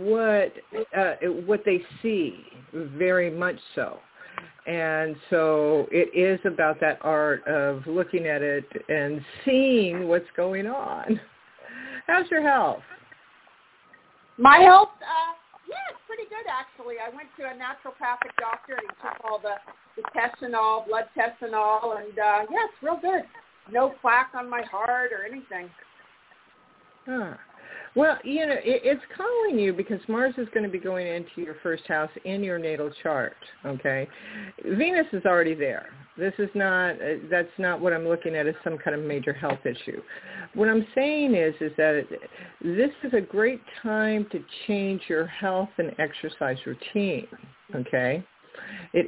what they see, very much so. And so it is about that art of looking at it and seeing what's going on. How's your health? My health, it's pretty good, actually. I went to a naturopathic doctor, and he took all the tests and all, blood tests and all, and, it's real good. No plaque on my heart or anything. Huh. Well, you know, it's calling you because Mars is going to be going into your first house in your natal chart, okay? Venus is already there. That's not what I'm looking at as some kind of major health issue. What I'm saying is that this is a great time to change your health and exercise routine, okay? It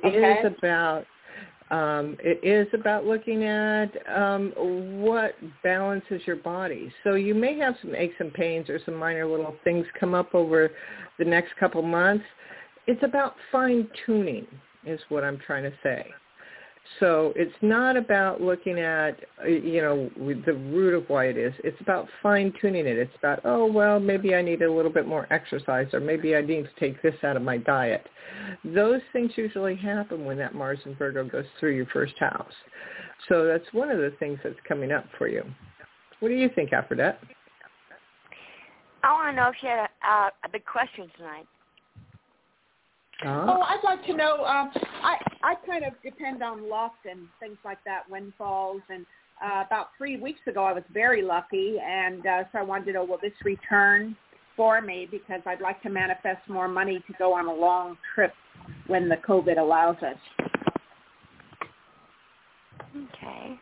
is about looking at what balances your body. So you may have some aches and pains or some minor little things come up over the next couple months. It's about fine-tuning is what I'm trying to say. So it's not about looking at, the root of why it is. It's about fine-tuning it. It's about, maybe I need a little bit more exercise or maybe I need to take this out of my diet. Those things usually happen when that Mars in Virgo goes through your first house. So that's one of the things that's coming up for you. What do you think, Aphrodite? I want to know if you had a big question tonight. Oh, I'd like to know, I kind of depend on luck and things like that, windfalls, and about 3 weeks ago I was very lucky, and so I wanted to know, will this return for me, because I'd like to manifest more money to go on a long trip when the COVID allows us. Okay.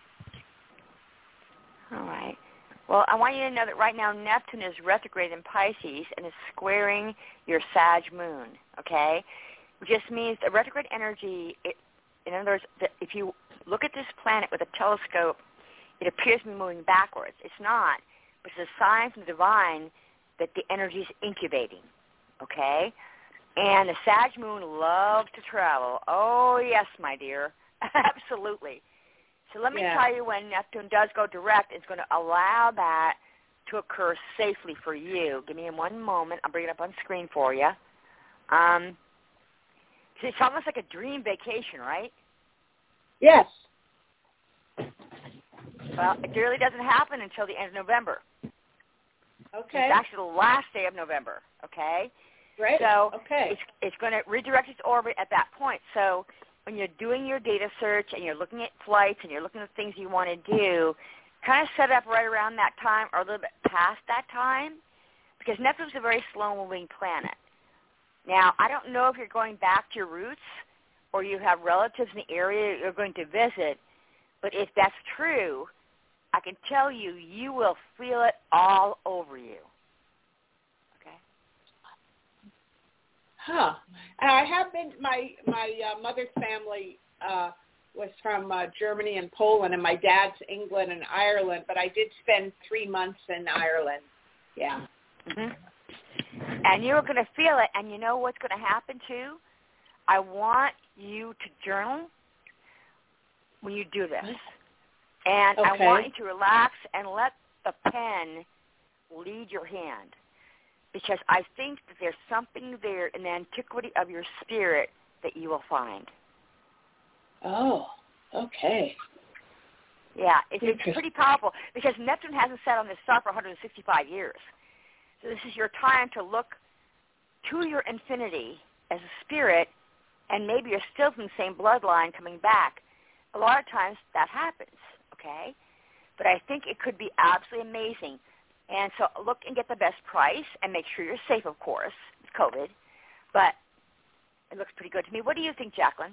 All right. Well, I want you to know that right now Neptune is retrograde in Pisces and is squaring your Sag moon, okay? It just means the retrograde energy, in other words, if you look at this planet with a telescope, it appears to be moving backwards. It's not. but it's a sign from the divine that the energy is incubating, okay? And the Sag moon loves to travel. Oh, yes, my dear. Absolutely. So let me tell you, when Neptune does go direct, it's going to allow that to occur safely for you. Give me one moment. I'll bring it up on screen for you. It's almost like a dream vacation, right? Yes. Well, it really doesn't happen until the end of November. Okay. It's actually the last day of November, okay? Great. So okay. it's going to redirect its orbit at that point. So when you're doing your data search and you're looking at flights and you're looking at things you want to do, kind of set up right around that time or a little bit past that time, because Neptune's a very slow-moving planet. Now, I don't know if you're going back to your roots or you have relatives in the area you're going to visit, but if that's true, I can tell you, you will feel it all over you. Okay? Huh. And I have been, my mother's family was from Germany and Poland, and my dad's England and Ireland, but I did spend 3 months in Ireland. Yeah. Mm-hmm. And you're going to feel it, and you know what's going to happen too? I want you to journal when you do this. And I want you to relax and let the pen lead your hand, because I think that there's something there in the antiquity of your spirit that you will find. Oh, okay. Yeah, it's pretty powerful, because Neptune hasn't sat on this star for 165 years. So this is your time to look to your infinity as a spirit, and maybe you're still from the same bloodline coming back. A lot of times that happens, okay? But I think it could be absolutely amazing. And so look and get the best price and make sure you're safe, of course. It's COVID. But it looks pretty good to me. What do you think, Jacqueline?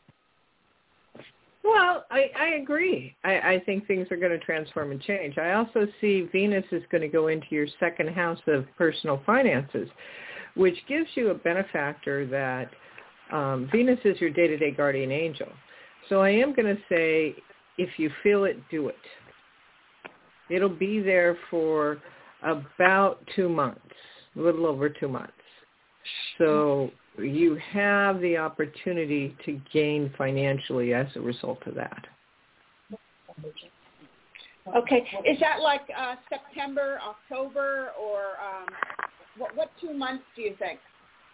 Well, I agree. I think things are going to transform and change. I also see Venus is going to go into your second house of personal finances, which gives you a benefactor that Venus is your day-to-day guardian angel. So I am going to say, if you feel it, do it. It'll be there for about 2 months, a little over 2 months. So you have the opportunity to gain financially as a result of that. Okay. Is that like September, October, or what 2 months do you think?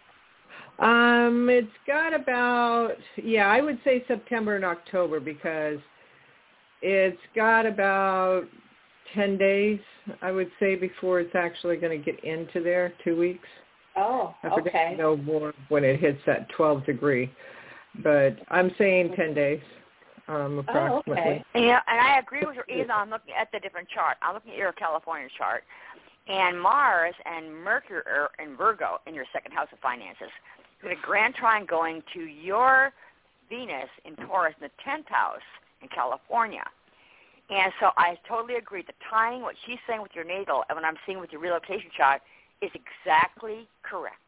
It's got about, I would say September and October, because it's got about 10 days, I would say, before it's actually going to get into there, 2 weeks. Oh, okay. I forget to know more when it hits that 12 degree, but I'm saying 10 days, approximately. Oh, okay. And I agree with you, Eva. I'm looking at the different chart. I'm looking at your California chart, and Mars and Mercury are in Virgo in your second house of finances. You have a grand trine going to your Venus in Taurus in the 10th house in California. And so I totally agree. The timing, what she's saying with your natal, and what I'm seeing with your relocation chart, is exactly correct.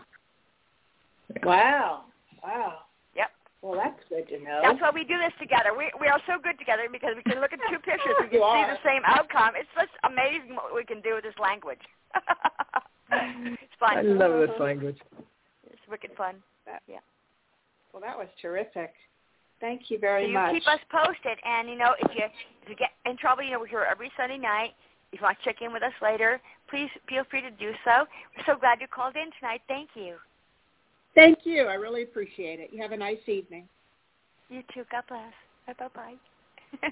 Wow. Yep. Well, that's good to know. That's why we do this together. We are so good together, because we can look at two pictures and we can see the same outcome. It's just amazing what we can do with this language. It's fun. I love this language. It's wicked fun. Yeah. Well, that was terrific. Thank you very much. So you keep us posted, and if you get in trouble, we're here every Sunday night. If you want to check in with us later, please feel free to do so. We're so glad you called in tonight. Thank you. Thank you. I really appreciate it. You have a nice evening. You too. God bless. Bye-bye.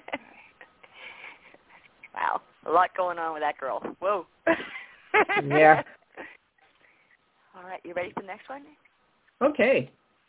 Wow. A lot going on with that girl. Whoa. Yeah. All right. You ready for the next one? Okay.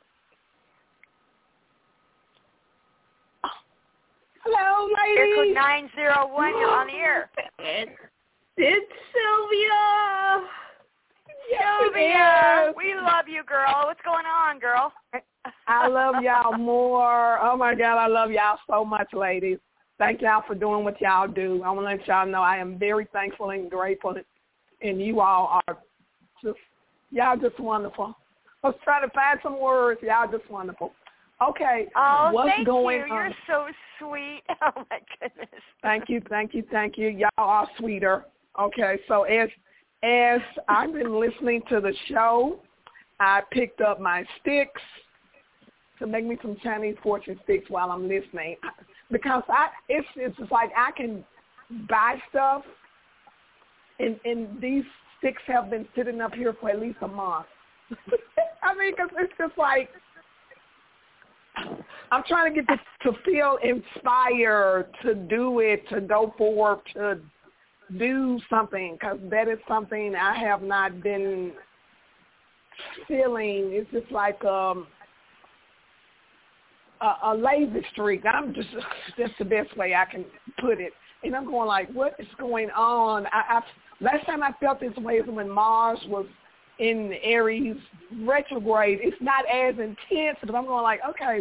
Hello, ladies. Air code 901. You're on the air. It's Sylvia. Sylvia, we love you, girl. What's going on, girl? I love y'all more. Oh, my God, I love y'all so much, ladies. Thank y'all for doing what y'all do. I want to let y'all know I am very thankful and grateful, and you all are y'all just wonderful. I was trying to find some words. Y'all just wonderful. Okay, what's going on? You're so sweet. Oh, my goodness. Thank you. Y'all are sweeter. Okay, so as I've been listening to the show, I picked up my sticks to make me some Chinese fortune sticks while I'm listening, because it's just like I can buy stuff, and these sticks have been sitting up here for at least a month. I mean, because it's just like I'm trying to get to feel inspired to do it, to go forward, to do something, because that is something I have not been feeling. It's just like a lazy streak. That's the best way I can put it. And I'm going like, what is going on? Last time I felt this way was when Mars was in Aries retrograde. It's not as intense, but I'm going like, okay,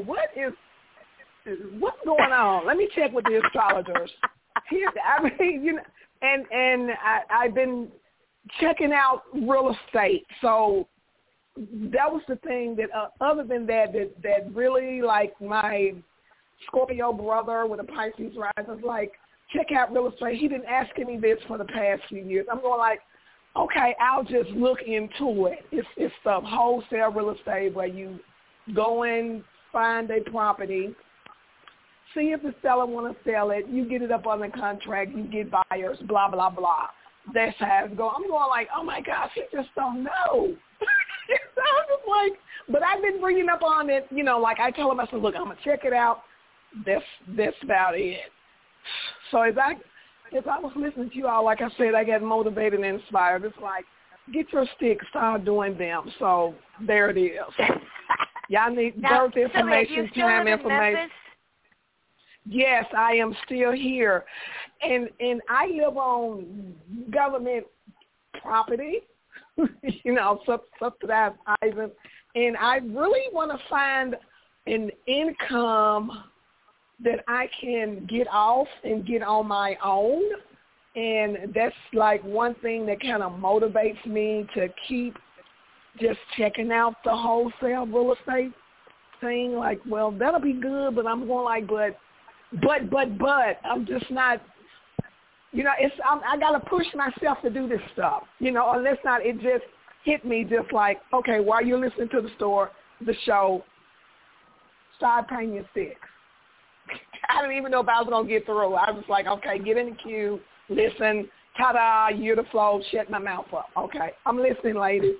what's going on? Let me check with the astrologers. I mean, you know, and I've been checking out real estate. So that was the thing that, other than that really, like, my Scorpio brother with a Pisces rise was like, check out real estate. He didn't ask me this for the past few years. I'm going like, okay, I'll just look into it. It's the wholesale real estate where you go in, find a property, see if the seller want to sell it, you get it up on the contract, you get buyers, blah, blah, blah. That's how it's going. I'm going like, oh, my gosh, you just don't know. I'm just like, but I've been bringing up on it, you know, like I told him, I said, look, I'm going to check it out. That's about it. So as I was listening to you all, like I said, I got motivated and inspired. It's like, get your sticks, start doing them. So there it is. Y'all need birth information, time information. Memphis? Yes, I am still here. And I live on government property, you know, subsidized items. And I really want to find an income that I can get off and get on my own. And that's like one thing that kind of motivates me to keep just checking out the wholesale real estate thing. Like, well, that'll be good, but I'm going like, but I'm just not, you know, I got to push myself to do this stuff, you know, unless not it just hit me just like, okay, while you're listening to the show, start paying your sticks. I didn't even know if I was going to get through. I was like, okay, get in the queue, listen, ta-da, you're the flow, shut my mouth up. Okay, I'm listening, ladies.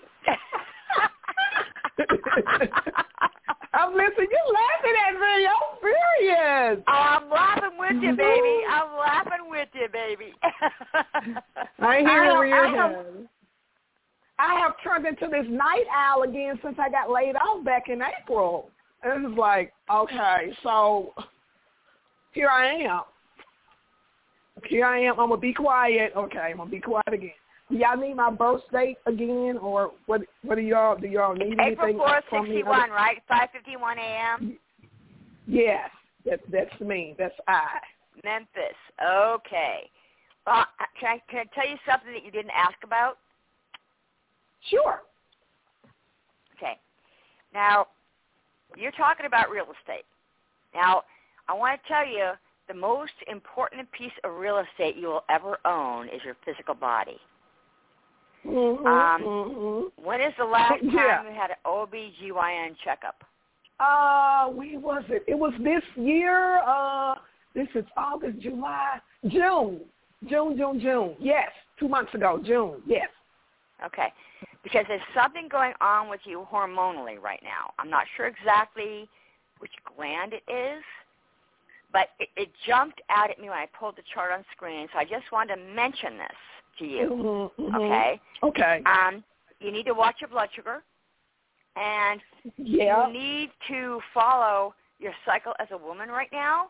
I'm listening. You're laughing at me. I'm serious. I'm laughing with you, baby. I'm laughing with you, baby. I hear where you're headed. I have turned into this night owl again since I got laid off back in April. And it's like, okay, so here I am. I'm going to be quiet. Okay, I'm going to be quiet again. Do y'all need my birth date again, or what do y'all need anything April 4th, from 61, right? 5:51 a.m.? Yes, that's me. That's I. Memphis. Okay. Well, can I tell you something that you didn't ask about? Sure. Okay. Now, you're talking about real estate. Now, I want to tell you the most important piece of real estate you will ever own is your physical body. When is the last time you had an OBGYN checkup? When was it? It was this year. This is August, July, June. Yes, 2 months ago, June. Yes. Okay, because there's something going on with you hormonally right now. I'm not sure exactly which gland it is, but it jumped out at me when I pulled the chart on screen, so I just wanted to mention this to you, okay? Okay. You need to watch your blood sugar, and you need to follow your cycle as a woman right now,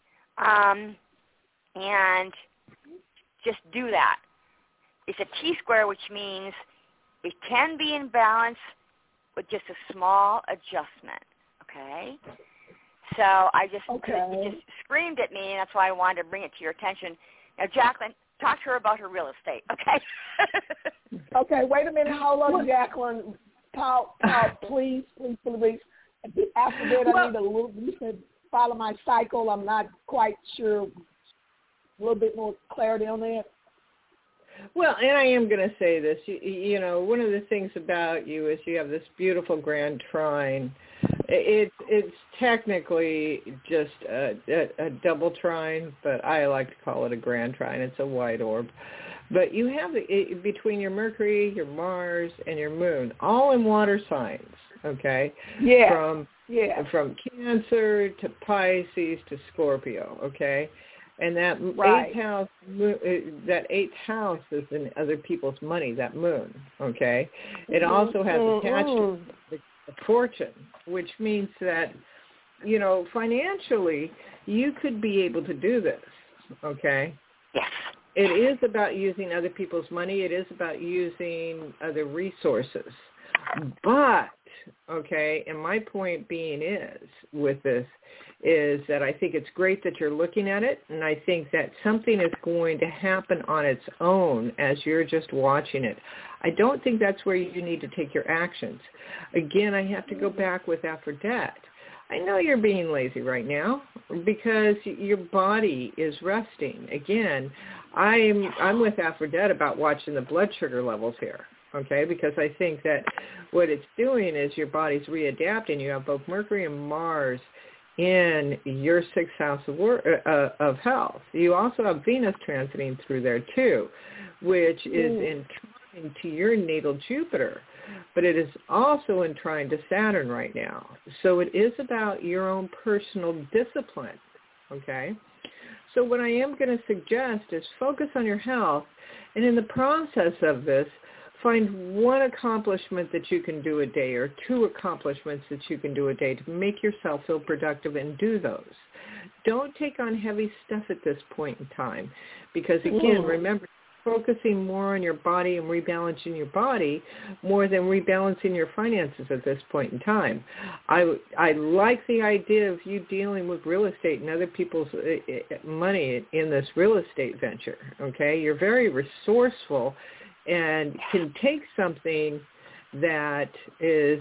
and just do that. It's a T-square, which means it can be in balance with just a small adjustment, okay? So it just screamed at me, and that's why I wanted to bring it to your attention. Now, Jacqueline, talk to her about her real estate, okay? Okay, wait a minute. Hold on, Jacqueline. Paul, please. After that, I need a little, you said follow my cycle. I'm not quite sure. A little bit more clarity on that. Well, and I am going to say this. You know, one of the things about you is you have this beautiful grand trine. It's technically just a double trine, but I like to call it a grand trine. It's a white orb. But you have between your Mercury, your Mars, and your Moon, all in water signs, okay? Yeah. From Cancer to Pisces to Scorpio, okay? And that eighth house is in other people's money, that Moon, okay? It also has attached to the fortune, which means that, you know, financially, you could be able to do this, okay? Yes. It is about using other people's money. It is about using other resources. But, okay, and my point being with this is that I think it's great that you're looking at it, and I think that something is going to happen on its own as you're just watching it. I don't think that's where you need to take your actions. Again, I have to go back with Aphrodite. I know you're being lazy right now because your body is resting. Again, I'm with Aphrodite about watching the blood sugar levels here, okay, because I think that what it's doing is your body's readapting. You have both Mercury and Mars in your sixth house of health. You also have Venus transiting through there too, which is in trine to your natal Jupiter. But it is also in trine to Saturn right now. So it is about your own personal discipline, okay? So what I am going to suggest is focus on your health, and in the process of this, find one accomplishment that you can do a day or two accomplishments that you can do a day to make yourself feel productive and do those. Don't take on heavy stuff at this point in time because, again, remember, focusing more on your body and rebalancing your body more than rebalancing your finances at this point in time. I like the idea of you dealing with real estate and other people's money in this real estate venture, okay? You're very resourceful and can take something that is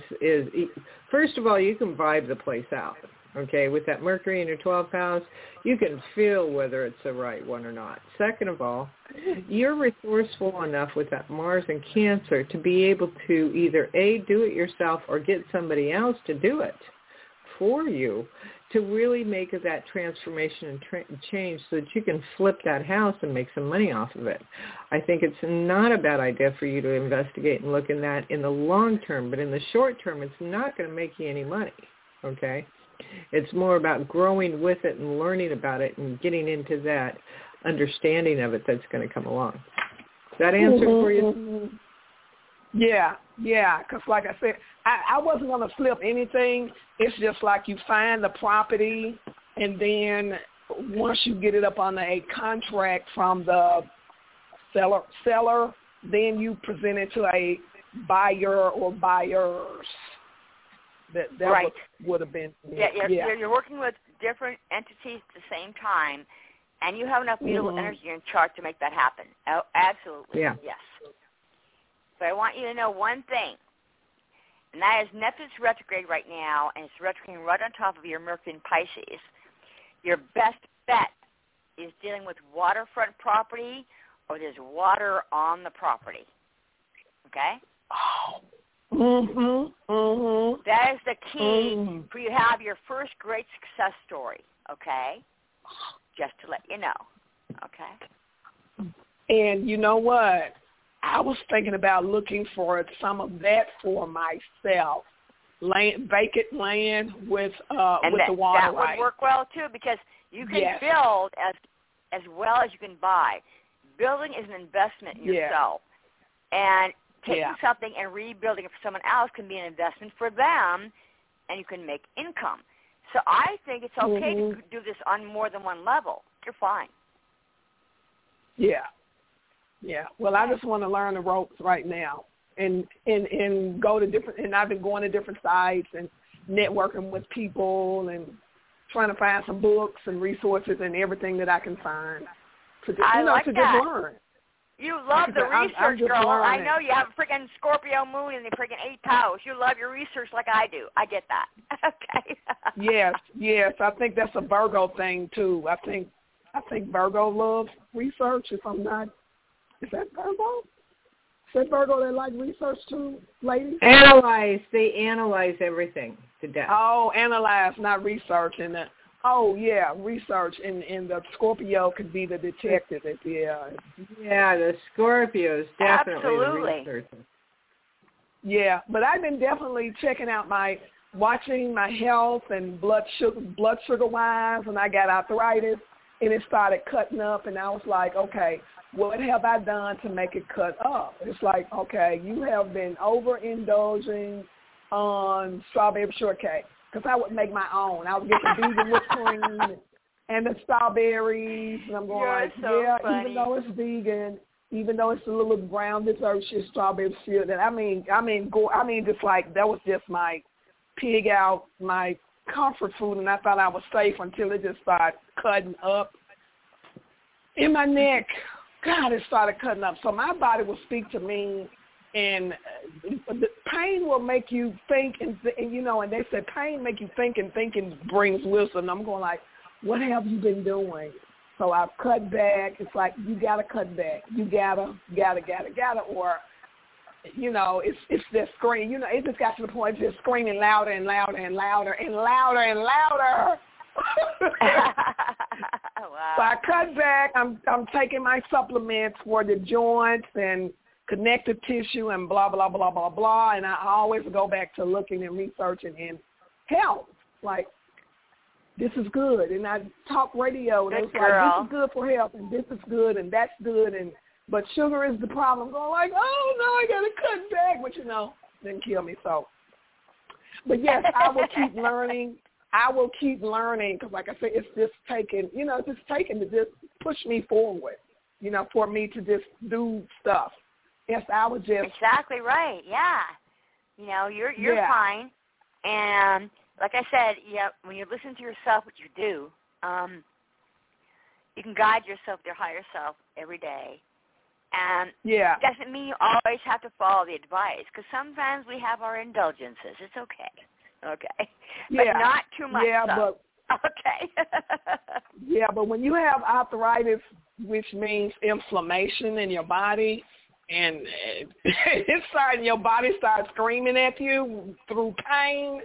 first of all, you can vibe the place out. Okay, with that Mercury in your 12th house, you can feel whether it's the right one or not. Second of all, you're resourceful enough with that Mars and Cancer to be able to either A, do it yourself or get somebody else to do it for you to really make that transformation and change so that you can flip that house and make some money off of it. I think it's not a bad idea for you to investigate and look in that in the long term, but in the short term, it's not going to make you any money, okay? It's more about growing with it and learning about it and getting into that understanding of it that's going to come along. Does that answer for you? Yeah, because like I said, I wasn't going to flip anything. It's just like you find the property, and then once you get it up on a contract from the seller, then you present it to a buyer or buyers. That right. would have been. You're working with different entities at the same time, and you have enough beautiful energy in your chart to make that happen. Oh, absolutely. Yeah. Yes. But I want you to know one thing, and that is Neptune's retrograde right now, and it's retrograding right on top of your Mercury in Pisces. Your best bet is dealing with waterfront property or there's water on the property. Okay? Oh. That is the key for you to have your first great success story, okay? Just to let you know, okay? And you know what? I was thinking about looking for some of that for myself. Vacant land with the water that would work well, too, because you can build as well as you can buy. Building is an investment in yourself. And taking something and rebuilding it for someone else can be an investment for them, and you can make income. So I think it's okay to do this on more than one level. You're fine. Yeah. Well, I just want to learn the ropes right now, and go to different. And I've been going to different sites and networking with people and trying to find some books and resources and everything that I can find to just learn. You love the research, girl. I know you have a freaking Scorpio moon in the freaking 8th house. You love your research like I do. I get that. Okay. Yes. I think that's a Virgo thing too. I think Virgo loves research. If I'm not Is that Virgo? Is that Virgo that like research too, ladies? They analyze everything to death. Oh, analyze, not research. And oh, yeah, research. And the Scorpio could be the detective. Yeah, the Scorpios, definitely the researchers. Yeah, but I've been definitely checking out watching my health and blood sugar wise, and I got arthritis, and it started cutting up, and I was like, okay, what have I done to make it cut up? It's like, okay, you have been overindulging on strawberry shortcake, because I would make my own. I would get the vegan whipped cream and the strawberries, and I'm going funny. Even though it's vegan, even though it's a little brown dessert, strawberry syrup, and I mean, just like that was just my pig out, my comfort food, and I thought I was safe until it just started cutting up in my neck. God, it started cutting up. So my body will speak to me, and the pain will make you think, and they say pain make you think, and thinking brings wisdom. I'm going like, what have you been doing? So I've cut back. It's like, you got to cut back. You gotta, or, it's just screaming. It just got to the point just screaming louder and louder and louder and louder and louder. Wow. So I cut back. I'm taking my supplements for the joints and connective tissue and blah, blah, blah, blah, blah. And I always go back to looking and researching in health. Like, this is good. And I talk radio. And it's like, this is good for health, and this is good, and that's good. But sugar is the problem. I'm going like, oh, no, I got to cut back. But, didn't kill me. So, but, yes, I will keep learning. Because, like I said, it's just taking, to just push me forward, for me to just do stuff. Yes, I was just. Exactly right. Yeah. You're fine. And like I said, when you listen to yourself, what you do, you can guide yourself, your higher self, every day. And it doesn't mean you always have to follow the advice, because sometimes we have our indulgences. It's okay. Okay. But not too much. Yeah, so. Okay. Yeah, but when you have arthritis, which means inflammation in your body, and your body starts screaming at you through pain,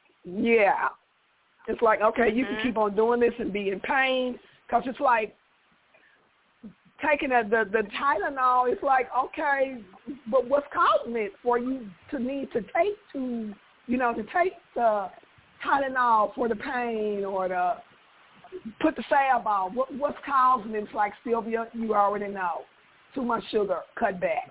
it's like, okay, you can keep on doing this and be in pain, because it's like taking the Tylenol. It's like, okay, but what's causing it for you to need to take to take the Tylenol for the pain, or to put the salve on? What's causing it? It's like, Sylvia, you already know. Too much sugar, cut back.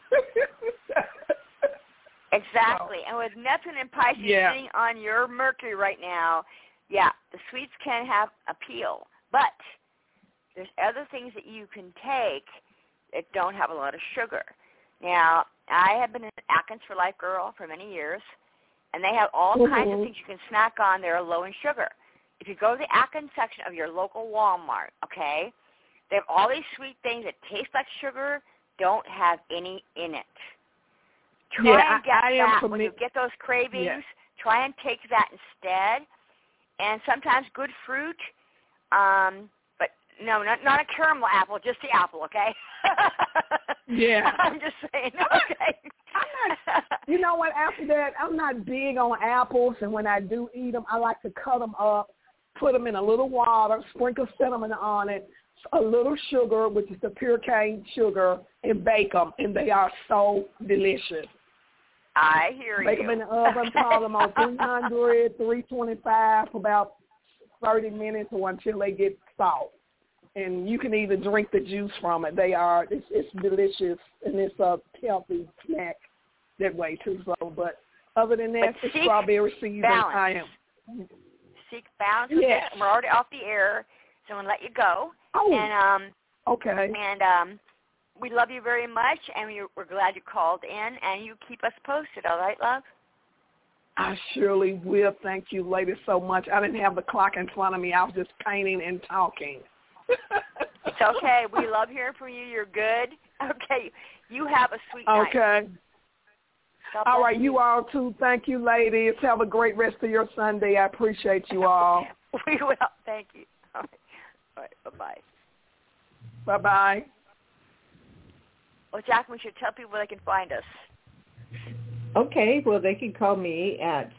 Exactly. And with Neptune and Pisces sitting on your Mercury right now, the sweets can have appeal. But there's other things that you can take that don't have a lot of sugar. Now, I have been an Atkins for Life girl for many years, and they have all kinds of things you can snack on that are low in sugar. If you go to the Atkins section of your local Walmart, okay, they have all these sweet things that taste like sugar, don't have any in it. Try and get that when you get those cravings. Try and take that instead. And sometimes good fruit, but no, not a caramel apple, just the apple, okay? I'm just saying, okay. You know what, after that, I'm not big on apples, and when I do eat them, I like to cut them up, put them in a little water, sprinkle cinnamon on it, a little sugar, which is the pure cane sugar, and bake them, and they are so delicious. I hear Bake them in the oven, put them on 300, 325 for about 30 minutes or until they get soft. And you can even drink the juice from it. It's delicious, and it's a healthy snack that way too. So, but other than that, it's strawberry season. Balance. Seek balance. Yes. We're already off the air, so I'm going to let you go. Oh, and, okay. And we love you very much, and we're glad you called in, and you keep us posted, all right, love? I surely will. Thank you, ladies, so much. I didn't have the clock in front of me. I was just painting and talking. It's okay. We love hearing from you. You're good. Okay. You have a sweet night. Okay. All right. You all, too. Thank you, ladies. Have a great rest of your Sunday. I appreciate you all. We will. Thank you. All right. Bye-bye. Bye-bye. Well, Jacqueline, we should tell people where they can find us. Okay, well, they can call me at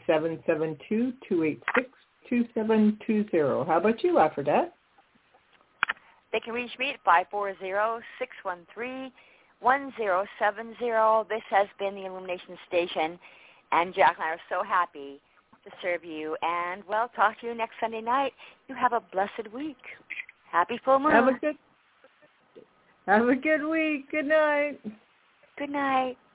772-286-2720. How about you, Lafredette? They can reach me at 540-613-1070. This has been the Illumination Station, and Jack and I are so happy to serve you. And, well, talk to you next Sunday night. You have a blessed week. Happy full moon. Have a good week. Good night. Good night.